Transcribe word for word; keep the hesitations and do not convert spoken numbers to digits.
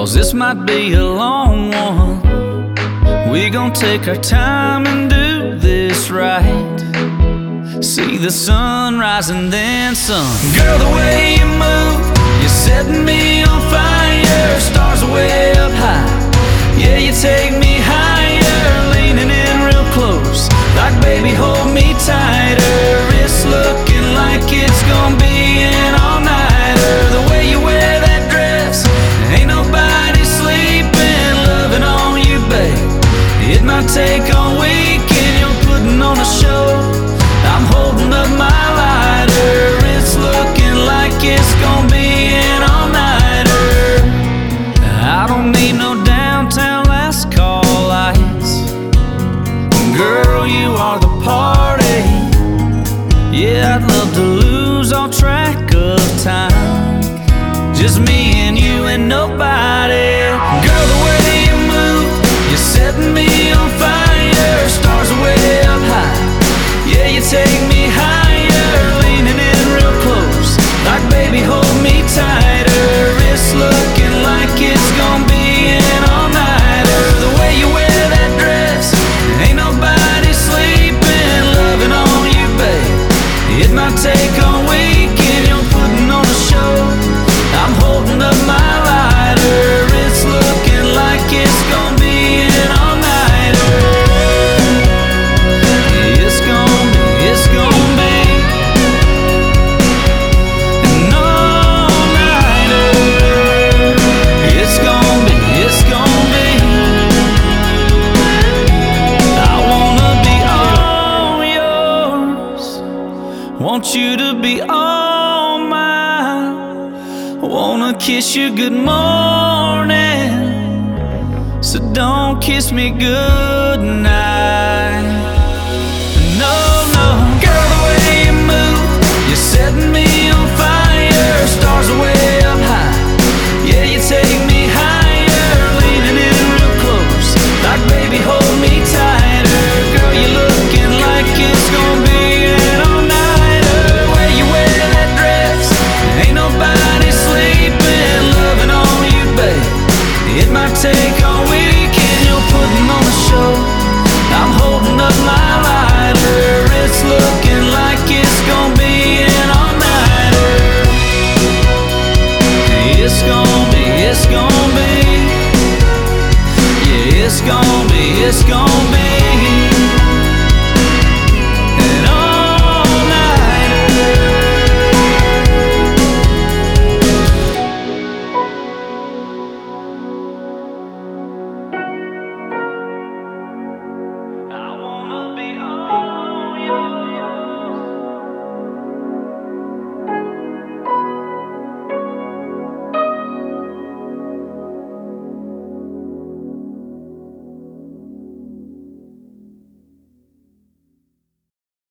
'cause this might be a long one. We gon' take our time and do this right. See the sun rise and then some. Girl, the way you move, you're setting me on fire. Stars are way up high, yeah, you take me higher. Leaning in real close, like baby hold me tighter. It's looking like it's gonna be an all-nighter. The way you wear that dress, ain't nobody sleeping. Loving on you, babe, it might take all week, and you're putting on a show. I'm holding up my lighter. It's looking like it's gonna be an all-nighter. I don't need no downtown last call lights. Girl, you are the party. Yeah, I'd love to lose all track of time. Just me and you and nobody. Girl, the way you move, you're setting me on fire. Stars are way up high, yeah, you take me higher. Leaning in real close, like baby hold me tighter. It's looking like it's gonna be an all-nighter. The way you wear that dress, ain't nobody sleeping. Loving on you, babe, it might take a week, and you're putting on a show. I'm holding up my lighter. It's looking like it's gonna be an all-nighter. It's gonna be, it's gonna be an all-nighter. It's gonna be, it's gonna be. I wanna be all yours, want you to be all mine. Wanna kiss you good morning, so don't kiss me good night. No, no, girl, the way you move, you're setting me on fire. Stars are way up high, yeah, you take me higher. Leaning in real close, like baby hold me tighter. Girl, you're looking like it's gonna be an all-nighter. The way you wear that dress, ain't nobody sleeping. Loving on you, babe, it might take a week, and you're putting on a show. I'm holding up my lighter. It's looking like it's gonna be an all-nighter. It's gonna be, it's gonna be, yeah, it's gonna be, it's gonna be.